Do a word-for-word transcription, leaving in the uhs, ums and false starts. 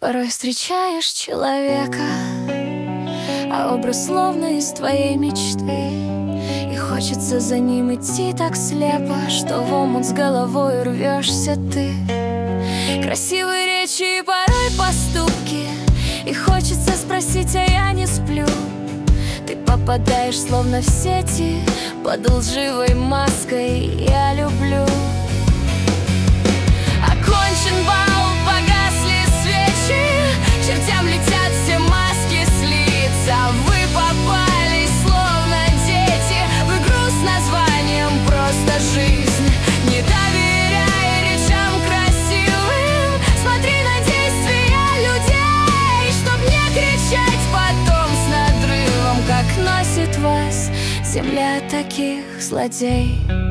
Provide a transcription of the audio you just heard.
Порой встречаешь человека, а образ словно из твоей мечты, и хочется за ним идти так слепо, что в омут с головой рвешься ты. Красивые речи и порой поступки, и хочется спросить, а я не сплю. Ты попадаешь словно в сети под лживой маской «я люблю». Окончен бал, погасли свечи, чертям летят все маски с лиц, а вы попались словно дети в игру с названием «Просто жизнь». Не доверяй речам красивым, смотри на действия людей, чтоб не кричать потом с надрывом, как носит вас земля таких злодей.